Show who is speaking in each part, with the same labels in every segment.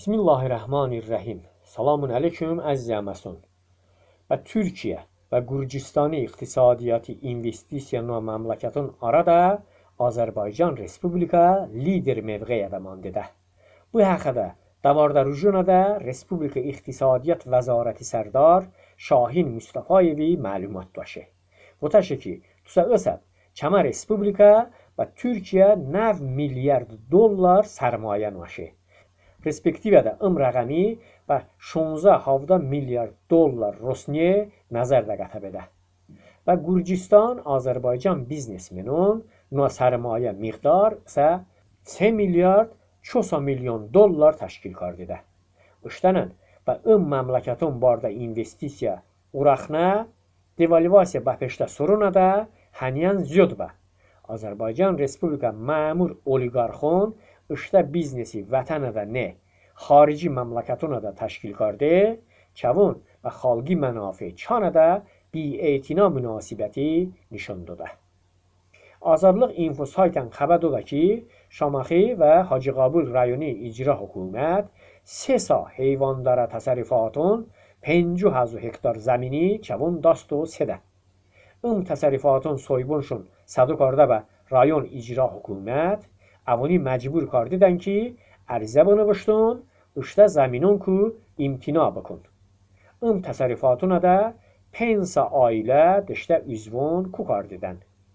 Speaker 1: Bismillahirrahmanirrahim. Selamun aleyküm əziz əməsun. Və Türkiyə və Gürcüstani iqtisadiyyatı investisiya məmləkətin arada Azərbaycan Respublika lider mevqeyə məmnədə. Bu haqda Davarda Rujunada Respublika İqtisadiyyat Vəzarəti Sərdar Şahin Mustafayevi məlumat daşı. Bu taşı ki, tusa ösəb Çama Respublika və Türkiyə 9 milyard dollar sərmayə naşı. Perspektivədə rəqəmi və 16 milyard dollar Rosneft nəzərdə qətibədə. Və Gürcüstan Azərbaycan biznesmeninin sərmayə miqdar isə 3 milyard 400 milyon dollar təşkil kardıdə. Üçtənən və məmləkətin barda investisiya uraxna devalvasiya bəpeşdə soruna da həniyən ziyod və Azərbaycan Respublika məmur oliqarxon işdə biznesi vətənədə nə xarici məmləkətuna da təşkil kardı, çavun və xalqi mənafi çanədə bi-etina münasibəti nişandıda. Azadlıq info saytən xəbər doda ki, Şamaxı və Hacıqabul rayonu icra hökumət 3 heyvandara təsərrüfatın 5,000 hektar zəmini çavun dasto sedə. Təsərrüfatın soybunşun sadukarda və rayon icra hökumət avoni məcbur kardıdan ki, ərizə bınıvışdın, işdə zəminun ku imtina bəkun. Təsərrüfatına da 5 ailə dişdə üzvun ku kardıdan.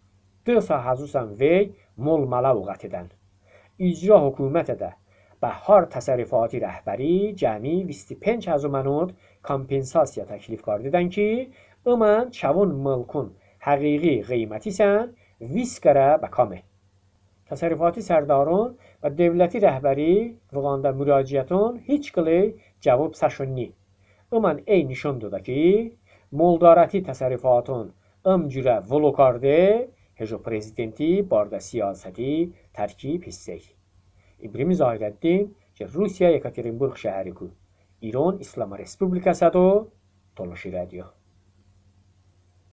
Speaker 1: 4 həzusan vey mol malavuqat edən. İcra hökumətə də və har təsərrüfatı rəhbəri cəmi 25,000 manat kompensasiya təklif kardıdan ki, ımən çavun mülkün həqiqi qiyməti sən 20 qərə bəkamı. Təsərrüfatı sərdarın və devləti rəhbəri vüqanda müraciətun heç qılı cavab səşünni. Ümən nişandır da ki, moldarəti təsərrüfatın cürə volokardı, hejo prezidenti barda siyasəti tərkib hissək. İbrimiz Ayləddin ki, Rusiya Yekaterinburg şəhəri ku, İran İslam Respublikası da dolaşır ediyor.